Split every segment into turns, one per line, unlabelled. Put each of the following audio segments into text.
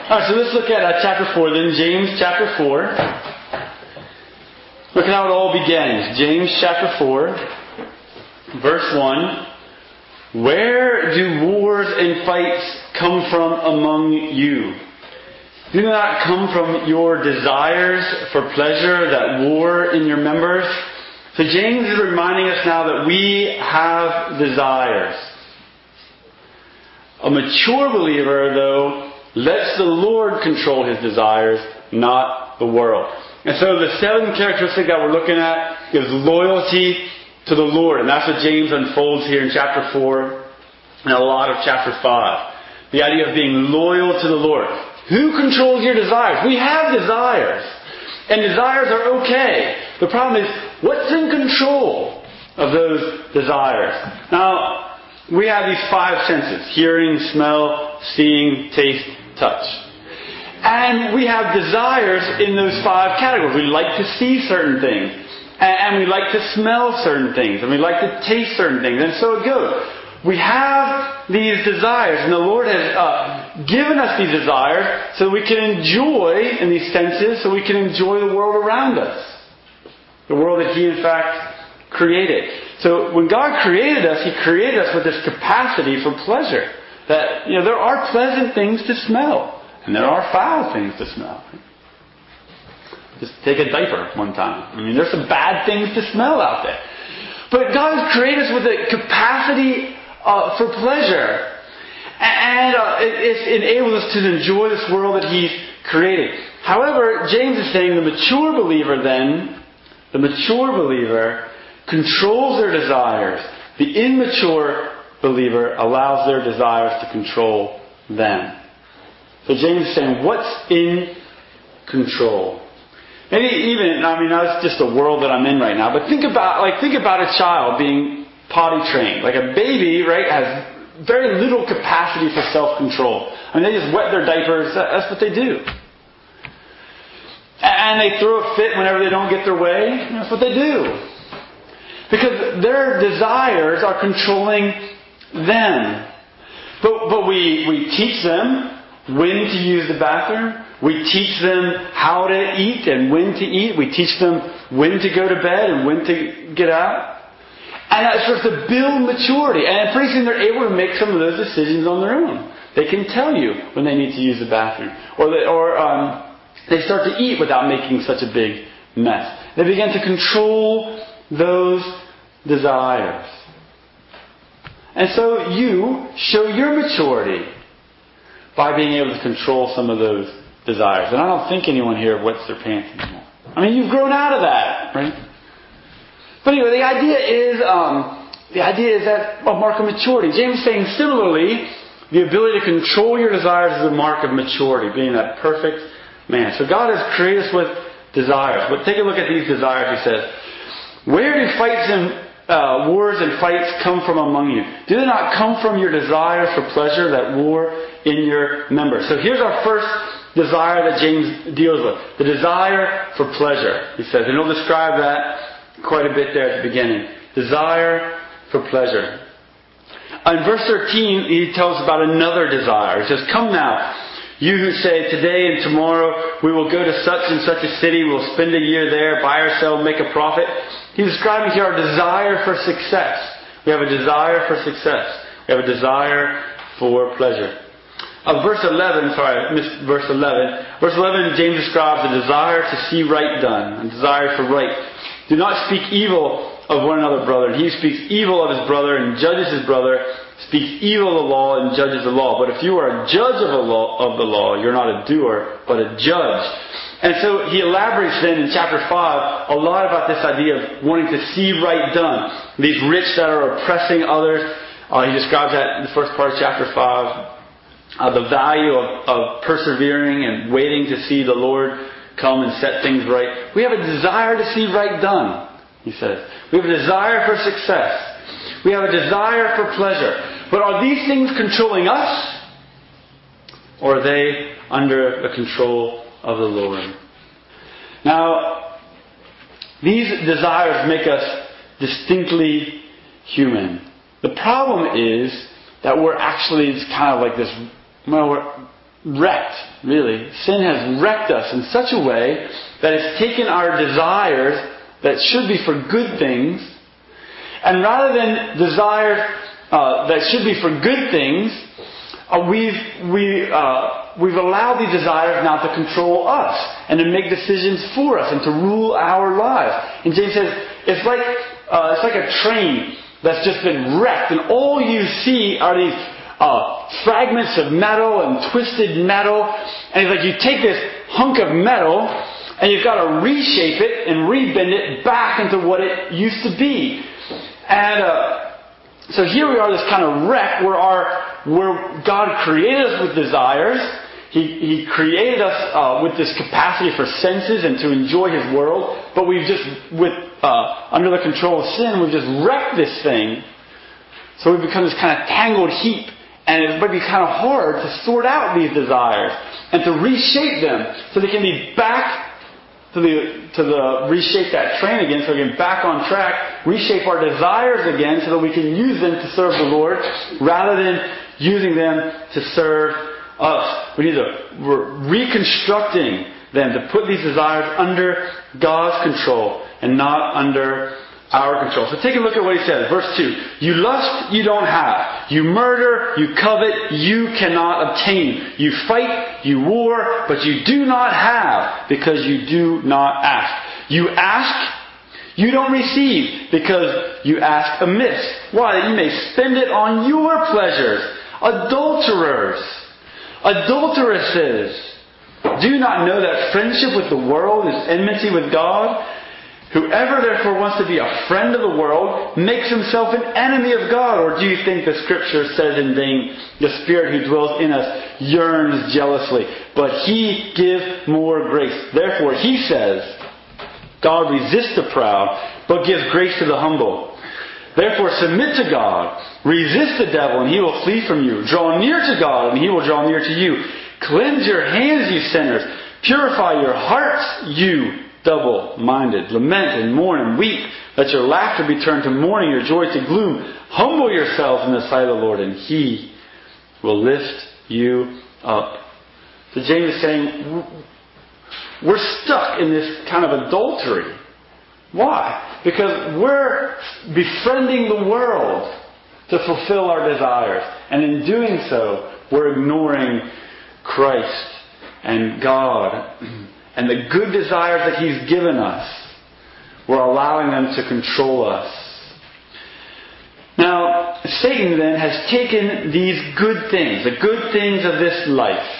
Alright, so let's look at chapter 4 then. James chapter 4. Look at how it all begins. James chapter 4, verse 1. Where do wars and fights come from among you? Do they not come from your desires for pleasure that war in your members? So James is reminding us now that we have desires. A mature believer, though, lets the Lord control his desires, not the world. And so the seventh characteristic that we're looking at is loyalty to the Lord. And that's what James unfolds here in chapter 4 and a lot of chapter 5. The idea of being loyal to the Lord. Who controls your desires? We have desires. And desires are okay. The problem is, what's in control of those desires? Now, we have these five senses. Hearing, smell, seeing, taste, touch. And we have desires in those five categories. We like to see certain things. And we like to smell certain things. And we like to taste certain things. And so it goes. We have these desires. And the Lord has given us these desires so we can enjoy, in these senses, so we can enjoy the world around us. The world that He, in fact, created. So when God created us, He created us with this capacity for pleasure. That, there are pleasant things to smell. And there are foul things to smell. Just take a diaper one time. There's some bad things to smell out there. But God has created us with a capacity for pleasure. And it enables us to enjoy this world that He's created. However, James is saying the mature believer controls their desires. The immature believer allows their desires to control them. So James is saying, what's in control? Maybe even, that's just the world that I'm in right now. But think about a child being potty trained. Like a baby, right, has very little capacity for self-control. They just wet their diapers. That's what they do. And they throw a fit whenever they don't get their way. That's what they do. Because their desires are controlling them. But we teach them when to use the bathroom. We teach them how to eat and when to eat. We teach them when to go to bed and when to get out. And that starts to build maturity. And pretty soon they're able to make some of those decisions on their own. They can tell you when they need to use the bathroom. Or they start to eat without making such a big mess. They begin to control those desires. And so you show your maturity by being able to control some of those desires. And I don't think anyone here wets their pants anymore. You've grown out of that, right? But anyway, the idea is that a mark of maturity. James is saying similarly, the ability to control your desires is a mark of maturity, being that perfect man. So God has created us with desires. But take a look at these desires, he says. Where do fights and wars and fights come from among you? Do they not come from your desire for pleasure that war in your members? So here's our first desire that James deals with. The desire for pleasure, he says. And he'll describe that quite a bit there at the beginning. Desire for pleasure. In verse 13, he tells us about another desire. He says, come now, you who say, today and tomorrow we will go to such and such a city, we'll spend a year there, buy or sell, make a profit. He's describing here our desire for success. We have a desire for success. We have a desire for pleasure. Verse 11, I missed verse 11. Verse 11, James describes a desire to see right done, a desire for right. Do not speak evil of one another, brother. And he who speaks evil of his brother and judges his brother speaks evil of the law and judges the law. But if you are a judge of the law, you're not a doer, but a judge. And so he elaborates then in chapter 5 a lot about this idea of wanting to see right done. These rich that are oppressing others. He describes that in the first part of chapter 5. The value of persevering and waiting to see the Lord come and set things right. We have a desire to see right done, he says. We have a desire for success. We have a desire for pleasure. But are these things controlling us? Or are they under the control of the Lord? Now, these desires make us distinctly human. The problem is that we're actually, it's kind of like this, wrecked, really. Sin has wrecked us in such a way that it's taken our desires that should be for good things, and rather than desires that should be for good things, we've allowed these desires now to control us and to make decisions for us and to rule our lives. And James says it's like a train that's just been wrecked, and all you see are these fragments of metal and twisted metal. And it's like you take this hunk of metal and you've got to reshape it and rebend it back into what it used to be. And so here we are, this kind of wreck where God created us with desires. He created us with this capacity for senses and to enjoy His world. But we've just, under the control of sin, we've just wrecked this thing. So we've become this kind of tangled heap. And it might be kind of hard to sort out these desires and to reshape them so they can be back to reshape that train again, so we can back on track, reshape our desires again so that we can use them to serve the Lord rather than using them to serve us. We're reconstructing them to put these desires under God's control and not under our control. So take a look at what he says. Verse 2. You lust, you don't have. You murder, you covet, you cannot obtain. You fight, you war, but you do not have because you do not ask. You ask, you don't receive because you ask amiss. Why? That you may spend it on your pleasures. Adulterers, adulteresses. Do you not know that friendship with the world is enmity with God? Whoever therefore wants to be a friend of the world makes himself an enemy of God. Or do you think the Scripture says in vain, the Spirit who dwells in us yearns jealously, but He gives more grace. Therefore He says, God resists the proud, but gives grace to the humble. Therefore submit to God, resist the devil, and he will flee from you. Draw near to God, and He will draw near to you. Cleanse your hands, you sinners. Purify your hearts, you double-minded. Lament and mourn and weep. Let your laughter be turned to mourning, your joy to gloom. Humble yourselves in the sight of the Lord, and He will lift you up. So James is saying, we're stuck in this kind of adultery. Why? Because we're befriending the world to fulfill our desires. And in doing so, we're ignoring Christ and God and the good desires that He's given us. We're allowing them to control us. Now, Satan then has taken these good things, the good things of this life,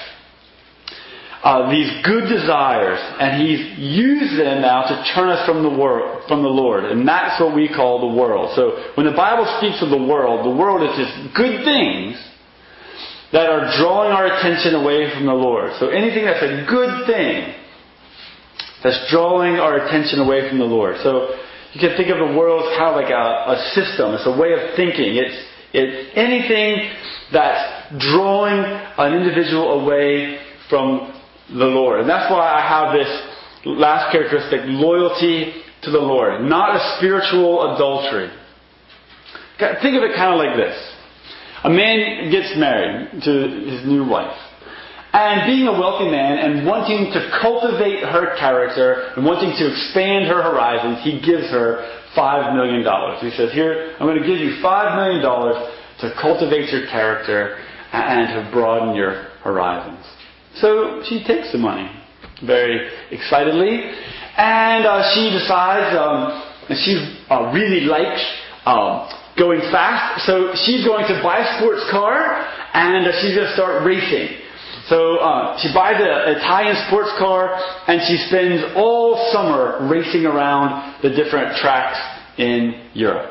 these good desires, and he's used them now to turn us from the Lord. And that's what we call the world. So when the Bible speaks of the world is just good things that are drawing our attention away from the Lord. So anything that's a good thing that's drawing our attention away from the Lord. So you can think of the world as kind of like a system. It's a way of thinking. It's anything that's drawing an individual away from the Lord. And that's why I have this last characteristic, loyalty to the Lord. Not a spiritual adultery. Think of it kind of like this. A man gets married to his new wife. And being a wealthy man and wanting to cultivate her character and wanting to expand her horizons, he gives her $5 million. He says, here, I'm going to give you $5 million to cultivate your character and to broaden your horizons. So she takes the money very excitedly, and she decides she really likes going fast, so she's going to buy a sports car and she's going to start racing. So she buys an Italian sports car and she spends all summer racing around the different tracks in Europe.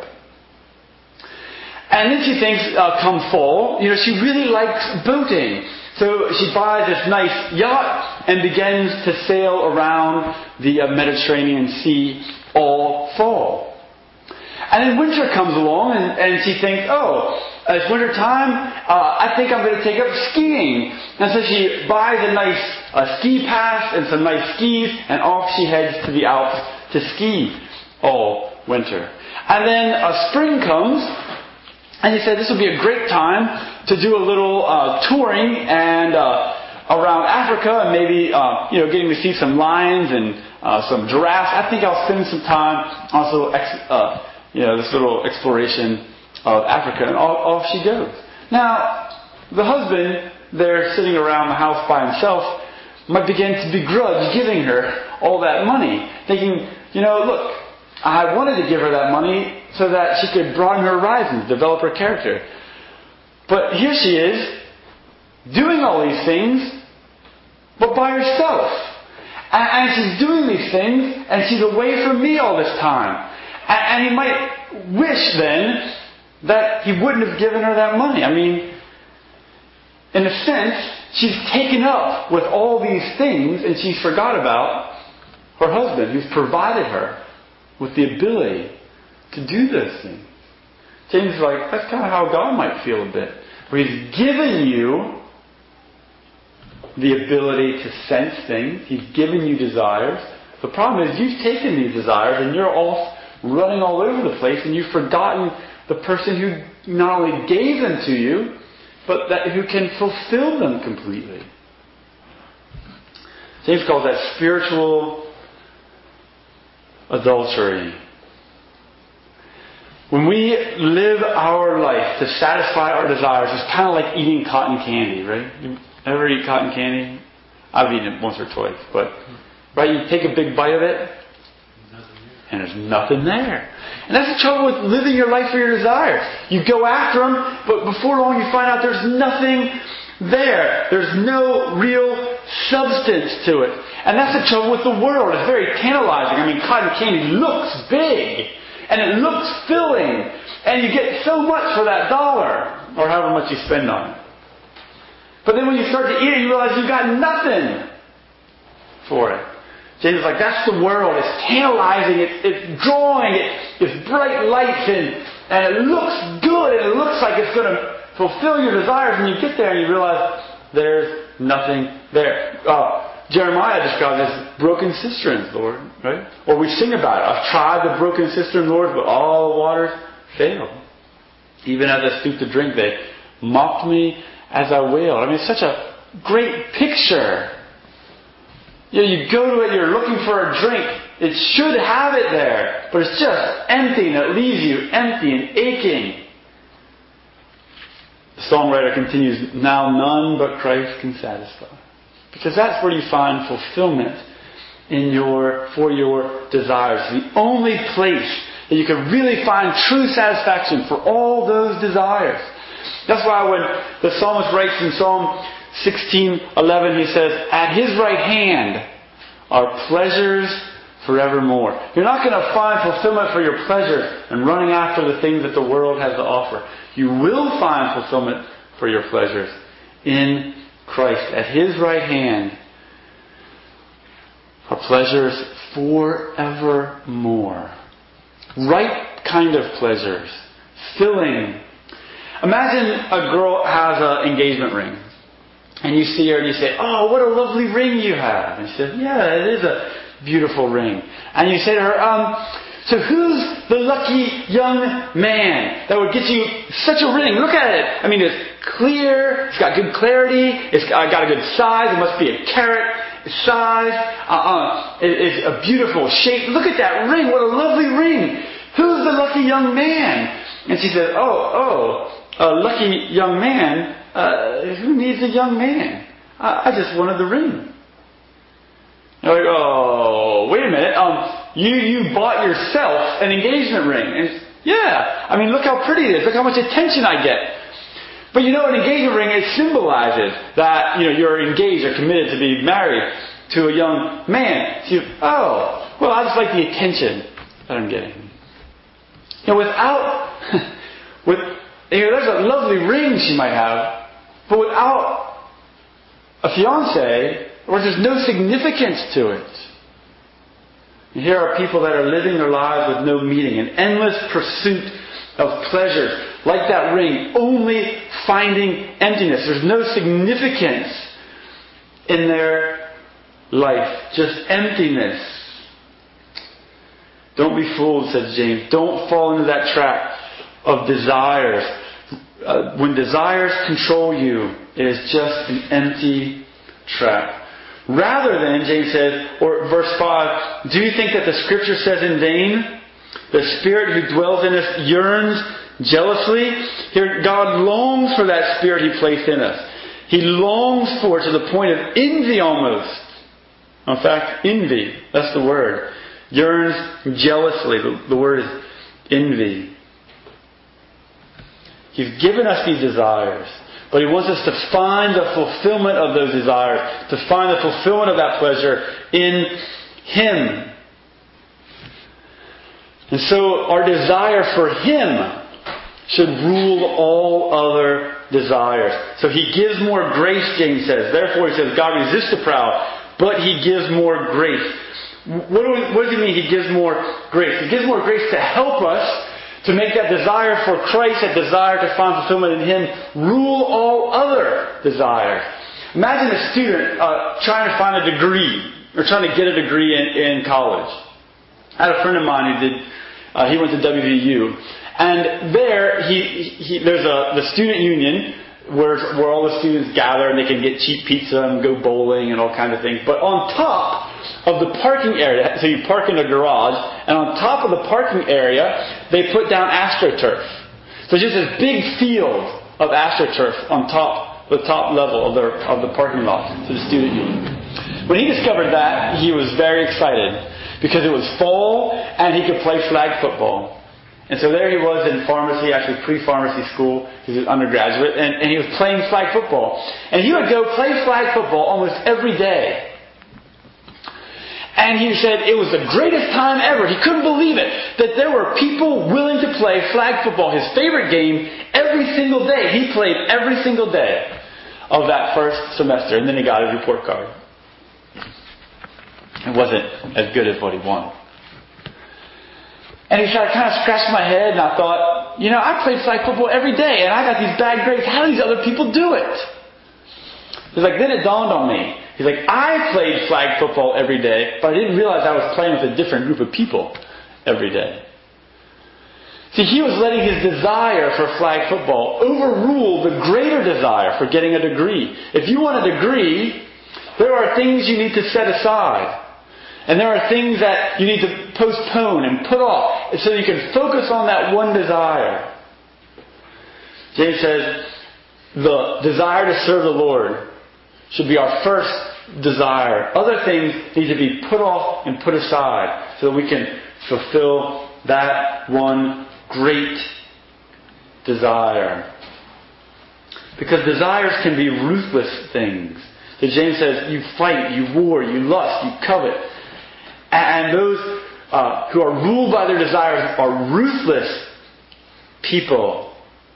And then she thinks, come fall, she really likes boating. So she buys this nice yacht and begins to sail around the Mediterranean Sea all fall. And then winter comes along and she thinks, it's winter time, I think I'm going to take up skiing. And so she buys a nice ski pass and some nice skis, and off she heads to the Alps to ski all winter. And then spring comes, and he said this would be a great time to do a little touring and around Africa and maybe getting to see some lions and some giraffes, I think I'll spend some time on this little exploration of Africa. And off she goes. Now, the husband there sitting around the house by himself might begin to begrudge giving her all that money, thinking, look, I wanted to give her that money so that she could broaden her horizons, develop her character. But here she is, doing all these things, but by herself. And she's doing these things, and she's away from me all this time. And he might wish then that he wouldn't have given her that money. I mean, in a sense, she's taken up with all these things, and she's forgot about her husband, who's provided her with the ability to do those things. James is like, that's kind of how God might feel a bit. Where He's given you the ability to sense things. He's given you desires. The problem is you've taken these desires and you're off running all over the place, and you've forgotten the person who not only gave them to you, but who can fulfill them completely. James calls that spiritual adultery. When we live our life to satisfy our desires, it's kind of like eating cotton candy, right? You ever eat cotton candy? I've eaten it once or twice, but right, you take a big bite of it, and there's nothing there. And that's the trouble with living your life for your desires. You go after them, but before long you find out there's nothing there. There's no real substance to it. And that's the trouble with the world. It's very tantalizing. I mean, cotton candy looks big, and it looks filling, and you get so much for that $1, or however much you spend on it. But then when you start to eat it, you realize you've got nothing for it. James is like, that's the world. It's tantalizing. It's drawing. It's bright lights, and it looks good, and it looks like it's going to fulfill your desires. And you get there and you realize there's nothing there. Jeremiah describes it as broken cisterns, Lord, right? Or we sing about it. I've tried the broken cistern, Lord, but all the waters failed. Even as I stooped to drink, they mocked me as I wailed. I mean, it's such a great picture. You go to it, you're looking for a drink. It should have it there, but it's just empty, and it leaves you empty and aching. The songwriter continues, now none but Christ can satisfy. Because that's where you find fulfillment for your desires. The only place that you can really find true satisfaction for all those desires. That's why when the psalmist writes in Psalm 16:11, he says, at His right hand are pleasures forevermore. You're not going to find fulfillment for your pleasure and running after the things that the world has to offer. You will find fulfillment for your pleasures in Christ. At His right hand are pleasures forevermore. Right kind of pleasures. Filling. Imagine a girl has an engagement ring. And you see her and you say, oh, what a lovely ring you have. And she says, yeah, it is a beautiful ring. And you say to her, so who's the lucky young man that would get you such a ring? Look at it. I mean, it's clear. It's got good clarity. It's got a good size. It must be a carat size. It's a beautiful shape. Look at that ring. What a lovely ring. Who's the lucky young man? And she said, a lucky young man. Who needs a young man? I just wanted the ring. You're like, oh, wait a minute. You bought yourself an engagement ring. And yeah, I mean, look how pretty it is. Look how much attention I get. But an engagement ring, it symbolizes that, you're engaged or committed to be married to a young man. So I just like the attention that I'm getting. There's a lovely ring she might have, but without a fiancé, there's no significance to it. And here are people that are living their lives with no meaning, an endless pursuit of pleasure, like that ring, only finding emptiness. There's no significance in their life, just emptiness. Don't be fooled, says James. Don't fall into that trap of desires. When desires control you, it is just an empty trap. Rather than, James says, or verse 5, do you think that the Scripture says in vain? The Spirit who dwells in us yearns jealously. Here, God longs for that Spirit He placed in us. He longs for it to the point of envy almost. In fact, envy, that's the word. Yearns jealously. The word is envy. He's given us these desires. But He wants us to find the fulfillment of those desires. To find the fulfillment of that pleasure in Him. And so our desire for Him should rule all other desires. So He gives more grace, James says. Therefore, He says, God resists the proud, but He gives more grace. What does He mean He gives more grace? He gives more grace to help us to make that desire for Christ, that desire to find fulfillment in Him, rule all other desires. Imagine a student trying to find a degree, or trying to get a degree in college. I had a friend of mine who he went to WVU, and there there's the student union where all the students gather and they can get cheap pizza and go bowling and all kinds of things. But on top of the parking area, so you park in a garage, and on top of the parking area, they put down AstroTurf. So just this big field of AstroTurf on top, the top level of the parking lot to the student union. When he discovered that, he was very excited because it was fall and he could play flag football. And so there he was in pharmacy, actually pre-pharmacy school, he was an undergraduate, and he was playing flag football. And he would go play flag football almost every day. And he said it was the greatest time ever. He couldn't believe it, that there were people willing to play flag football, his favorite game, every single day. He played every single day of that first semester, and then he got his report card. It wasn't as good as what he wanted. And he started kind of scratching my head, and I thought, I play flag football every day, and I got these bad grades. How do these other people do it? He's like, then it dawned on me. He's like, I played flag football every day, but I didn't realize I was playing with a different group of people every day. See, he was letting his desire for flag football overrule the greater desire for getting a degree. If you want a degree, there are things you need to set aside. And there are things that you need to postpone and put off so you can focus on that one desire. James says the desire to serve the Lord should be our first desire. Other things need to be put off and put aside so that we can fulfill that one great desire. Because desires can be ruthless things. So James says you fight, you war, you lust, you covet. And those who are ruled by their desires are ruthless people.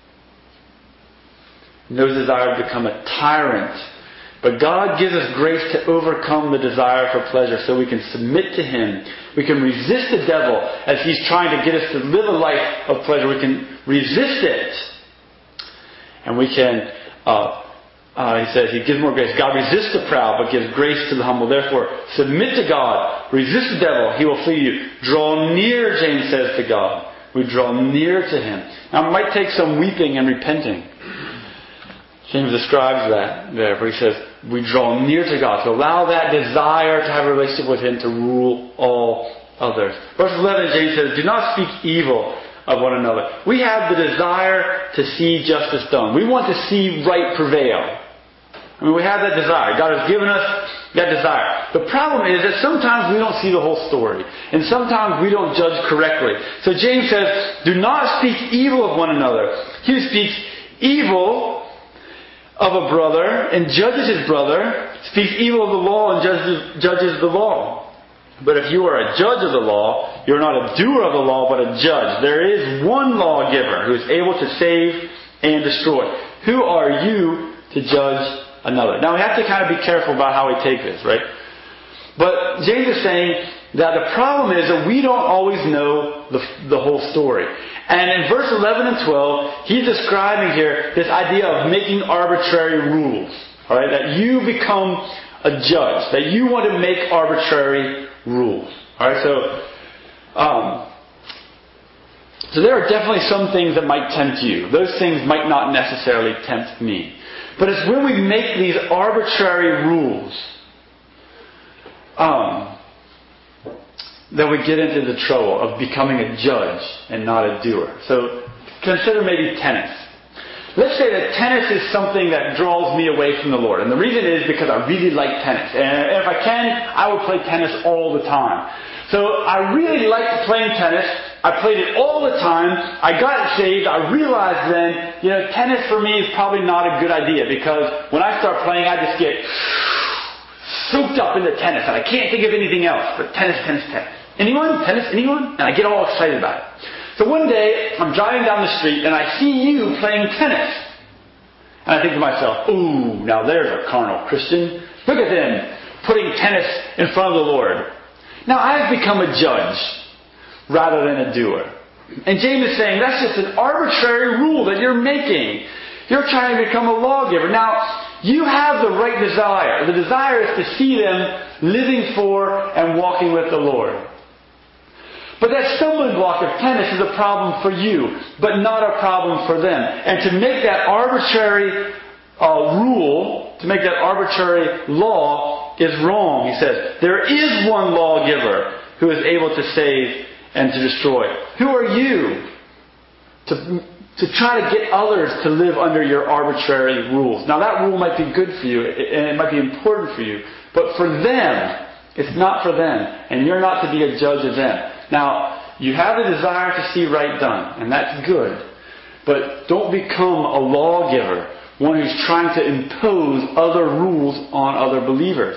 And those desires become a tyrant. But God gives us grace to overcome the desire for pleasure so we can submit to Him. We can resist the devil as he's trying to get us to live a life of pleasure. We can resist it. And we can... he says He gives more grace. God resists the proud, but gives grace to the humble. Therefore, submit to God. Resist the devil. He will flee you. Draw near, James says, to God. We draw near to Him. Now, it might take some weeping and repenting. James describes that there, where he says, we draw near to God. To allow that desire to have a relationship with Him to rule all others. Verse 11, James says, do not speak evil of one another. We have the desire to see justice done. We want to see right prevail. We have that desire. God has given us that desire. The problem is that sometimes we don't see the whole story. And sometimes we don't judge correctly. So James says, do not speak evil of one another. He who speaks evil of a brother and judges his brother speaks evil of the law and judges the law. But if you are a judge of the law, you are not a doer of the law, but a judge. There is one lawgiver who is able to save and destroy. Who are you to judge another? Now we have to kind of be careful about how we take this, right? But James is saying that the problem is that we don't always know the whole story. And in verse 11 and 12, he's describing here this idea of making arbitrary rules. All right, that you become a judge, that you want to make arbitrary rules. Alright, so So there are definitely some things that might tempt you. Those things might not necessarily tempt me. But it's when we make these arbitrary rules that we get into the trouble of becoming a judge and not a doer. So consider maybe tennis. Let's say that tennis is something that draws me away from the Lord. And the reason is because I really like tennis. And if I can, I would play tennis all the time. So I really liked playing tennis. I played it all the time. I got saved. I realized then, tennis for me is probably not a good idea, because when I start playing, I just get soaked up into tennis and I can't think of anything else but tennis. Anyone? Tennis? Anyone? And I get all excited about it. So one day, I'm driving down the street and I see you playing tennis. And I think to myself, ooh, now there's a carnal Christian. Look at them putting tennis in front of the Lord. Now I've become a judge rather than a doer. And James is saying that's just an arbitrary rule that you're making. You're trying to become a lawgiver. Now, you have the right desire. The desire is to see them living for and walking with the Lord. But that stumbling block of tennis is a problem for you, but not a problem for them. And to make that arbitrary rule, to make that arbitrary law is wrong. He says, there is one lawgiver who is able to save and to destroy. Who are you to try to get others to live under your arbitrary rules? Now that rule might be good for you, and it might be important for you, but for them, it's not for them, and you're not to be a judge of them. Now, you have a desire to see right done, and that's good. But don't become a lawgiver, one who's trying to impose other rules on other believers.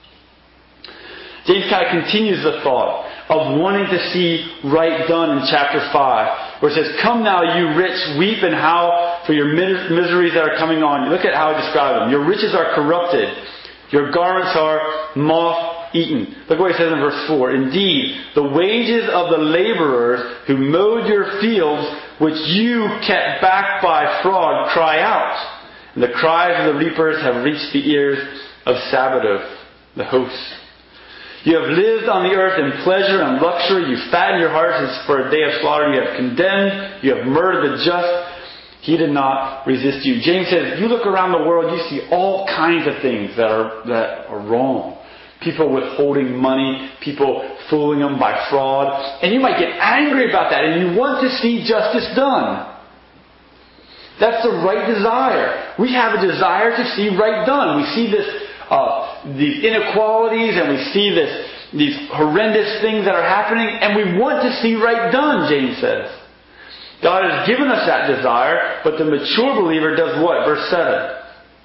James kind of continues the thought of wanting to see right done in chapter 5, where it says, come now, you rich, weep and howl for your miseries that are coming on you. Look at how I describe them. Your riches are corrupted. Your garments are moth-eaten. Look what he says in verse 4. Indeed, the wages of the laborers who mowed your fields, which you kept back by fraud, cry out. And the cries of the reapers have reached the ears of Sabaoth, the host. You have lived on the earth in pleasure and luxury. You fattened your hearts as for a day of slaughter. You have condemned. You have murdered the just. He did not resist you. James says, you look around the world, you see all kinds of things that are wrong. People withholding money, people fooling them by fraud. And you might get angry about that, and you want to see justice done. That's the right desire. We have a desire to see right done. We see these inequalities, and we see these horrendous things that are happening, and we want to see right done, James says. God has given us that desire, but the mature believer does what? Verse 7.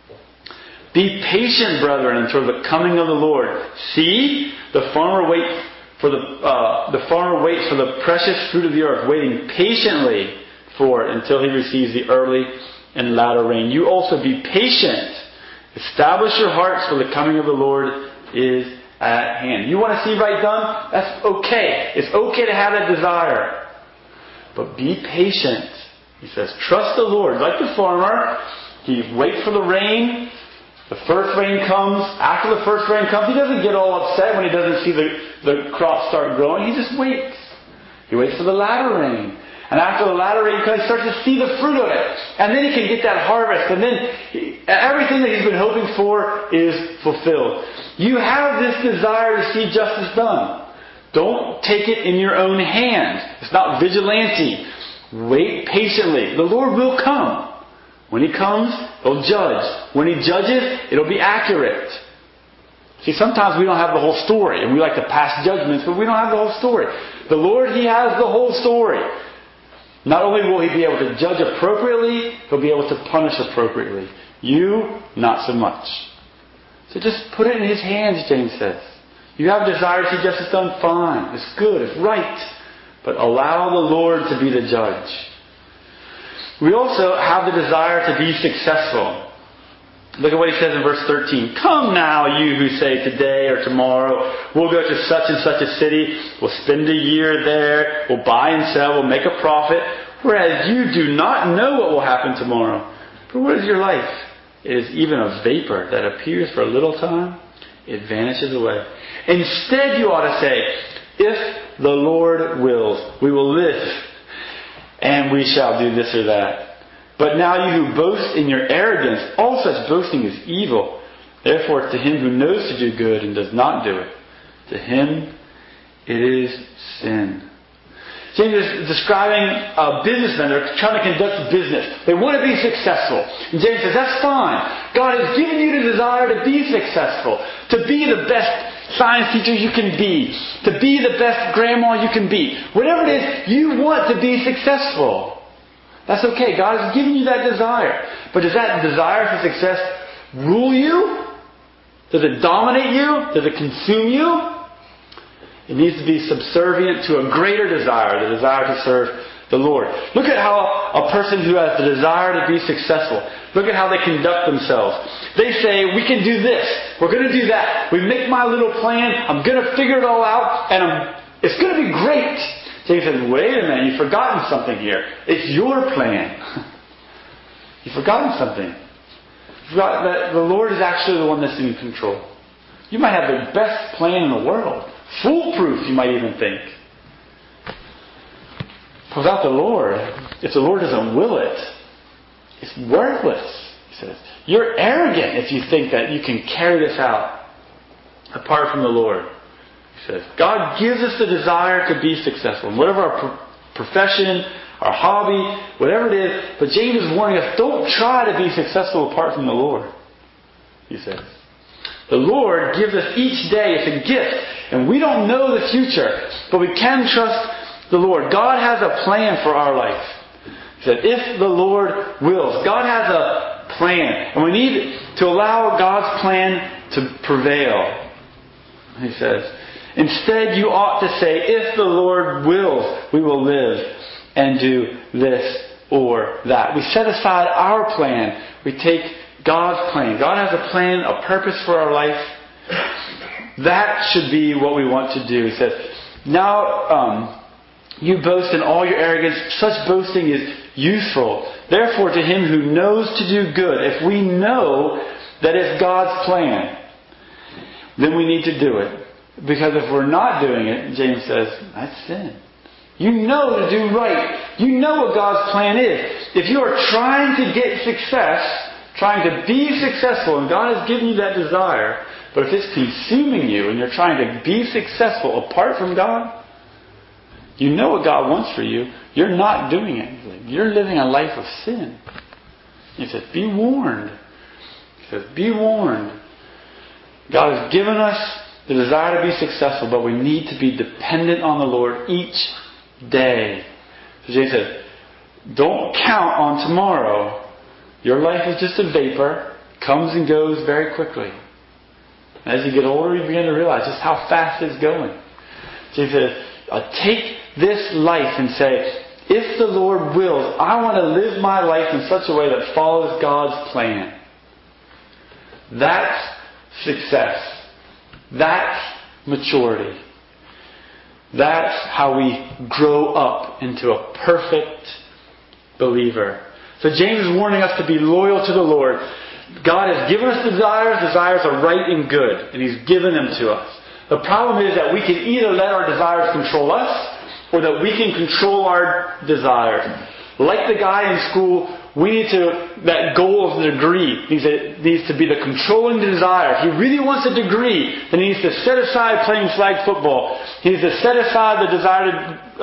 Be patient, brethren, until the coming of the Lord. See, the farmer waits for the precious fruit of the earth, waiting patiently for it until he receives the early and latter rain. You also be patient. Establish your hearts, for the coming of the Lord is at hand. You want to see right done? That's okay. It's okay to have that desire. But be patient. He says, trust the Lord. Like the farmer, he waits for the rain. The first rain comes. After the first rain comes, he doesn't get all upset when he doesn't see the crop start growing. He just waits. He waits for the latter rain. And after the latter rain comes, he starts to see the fruit of it. And then he can get that harvest. And then everything that he's been hoping for is fulfilled. You have this desire to see justice done. Don't take it in your own hands. It's not vigilante. Wait patiently. The Lord will come. When He comes, He'll judge. When He judges, it'll be accurate. See, sometimes we don't have the whole story, and we like to pass judgments, but we don't have the whole story. The Lord, He has the whole story. Not only will He be able to judge appropriately, He'll be able to punish appropriately. You, not so much. So just put it in His hands, James says. You have desire to see justice done, fine. It's good, it's right. But allow the Lord to be the judge. We also have the desire to be successful. Look at what he says in verse 13. Come now, you who say today or tomorrow, we'll go to such and such a city, we'll spend a year there, we'll buy and sell, we'll make a profit, whereas you do not know what will happen tomorrow. For what is your life? It is even a vapor that appears for a little time, it vanishes away. Instead, you ought to say, if the Lord wills, we will live and we shall do this or that. But now you who boast in your arrogance, all such boasting is evil. Therefore, to him who knows to do good and does not do it, to him it is sin. James is describing businessmen. They're trying to conduct business. They want to be successful. And James says, that's fine. God has given you the desire to be successful, to be the best science teacher you can be, to be the best grandma you can be. Whatever it is, you want to be successful. That's okay. God has given you that desire. But does that desire for success rule you? Does it dominate you? Does it consume you? It needs to be subservient to a greater desire, the desire to serve the Lord. Look at how a person who has the desire to be successful, look at how they conduct themselves. They say, we can do this, we're going to do that. We make my little plan, I'm going to figure it all out, and it's going to be great. James says, wait a minute, you've forgotten something here. It's your plan. You've forgotten something. You forgot that the Lord is actually the one that's in control. You might have the best plan in the world. Foolproof, you might even think. But without the Lord, if the Lord doesn't will it, it's worthless, he says. You're arrogant if you think that you can carry this out apart from the Lord. He says, God gives us the desire to be successful. Whatever our profession, our hobby, whatever it is. But James is warning us, don't try to be successful apart from the Lord, he says. The Lord gives us each day. It's a gift. And we don't know the future. But we can trust the Lord. God has a plan for our life. He said, if the Lord wills. God has a plan. And we need to allow God's plan to prevail. He says, instead you ought to say, if the Lord wills, we will live and do this or that. We set aside our plan. We take God's plan. God has a plan, a purpose for our life. That should be what we want to do. He says, now you boast in all your arrogance. Such boasting is useful. Therefore, to him who knows to do good, if we know that it's God's plan, then we need to do it. Because if we're not doing it, James says, that's sin. You know to do right. You know what God's plan is. If you are trying to get success, trying to be successful, and God has given you that desire, but if it's consuming you and you're trying to be successful apart from God, you know what God wants for you. You're not doing anything. You're living a life of sin. He says, be warned. He says, be warned. God has given us the desire to be successful, but we need to be dependent on the Lord each day. So James said, don't count on tomorrow. Your life is just a vapor, comes and goes very quickly. As you get older, you begin to realize just how fast it's going. So he says, take this life and say, if the Lord wills, I want to live my life in such a way that follows God's plan. That's success. That's maturity. That's how we grow up into a perfect believer. So James is warning us to be loyal to the Lord. God has given us desires. Desires are right and good. And He's given them to us. The problem is that we can either let our desires control us, or that we can control our desires. Like the guy in school, that goal of the degree needs to be the controlling desire. If he really wants a degree, then he needs to set aside playing flag football. He needs to set aside the desire to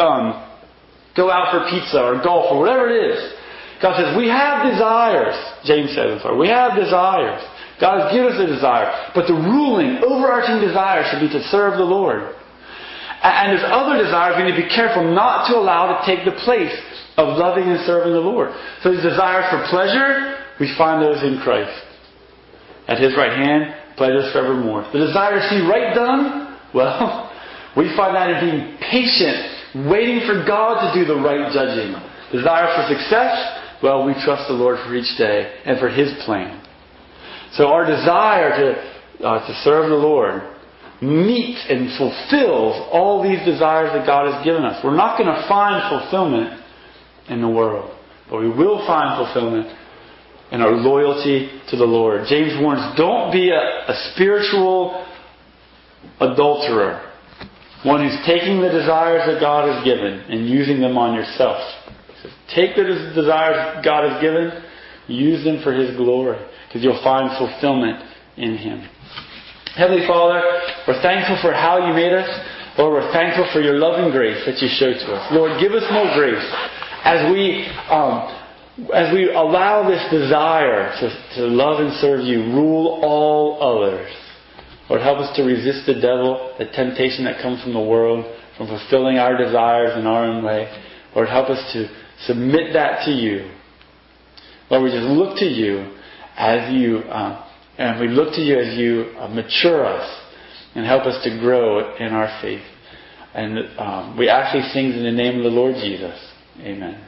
go out for pizza or golf or whatever it is. God says, we have desires. James says, we have desires. God has given us a desire. But the ruling, overarching desire should be to serve the Lord. And there's other desires we need to be careful not to allow to take the place of loving and serving the Lord. So these desires for pleasure, we find those in Christ. At His right hand, pleasures forevermore. The desire to see right done, well, we find that in being patient, waiting for God to do the right judging. Desire for success, well, we trust the Lord for each day and for His plan. So our desire to serve the Lord meets and fulfills all these desires that God has given us. We're not going to find fulfillment in the world, but we will find fulfillment in our loyalty to the Lord. James warns, don't be a spiritual adulterer, one who's taking the desires that God has given and using them on yourself. Take the desires God has given, use them for His glory, because you'll find fulfillment in Him. Heavenly Father, we're thankful for how You made us. Lord, we're thankful for Your loving grace that You show to us. Lord, give us more grace as we allow this desire to love and serve You rule all others. Lord, help us to resist the devil, the temptation that comes from the world, from fulfilling our desires in our own way. Lord, help us to submit that to You. Lord, we just look to You as You, and we look to You as You mature us and help us to grow in our faith. And we ask these things in the name of the Lord Jesus. Amen.